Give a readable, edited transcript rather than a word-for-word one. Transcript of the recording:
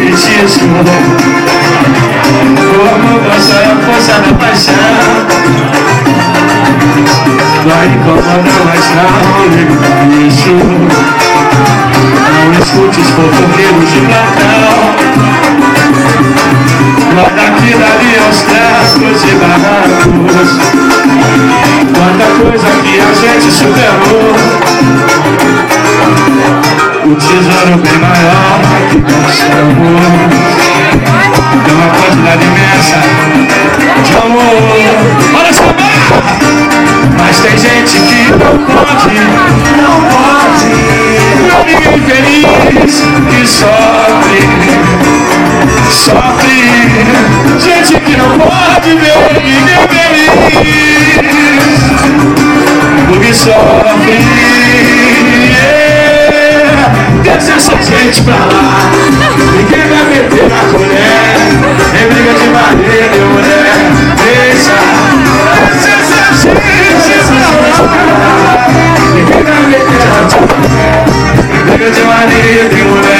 feitiço. O amor gosta da força da paixão. Vai incomodar, mas não liga pra isso. Não escute os fofoqueiros de plantão. Guarda aqui dali aos trascos e barracos. Quanta coisa que a gente superou. O tesouro bem maior que conquistamos. Tem uma quantidade imensa de amor. Olha só, mas tem gente que não pode. Amigo infeliz que sofre. Gente que não pode ver ninguém feliz, porque sofre. Deixa essa gente pra lá. Ninguém vai meter na colher. Nem briga de marido e mulher. Deixa essa gente pra lá. Ninguém vai meter na colher. Nem briga de marido e mulher.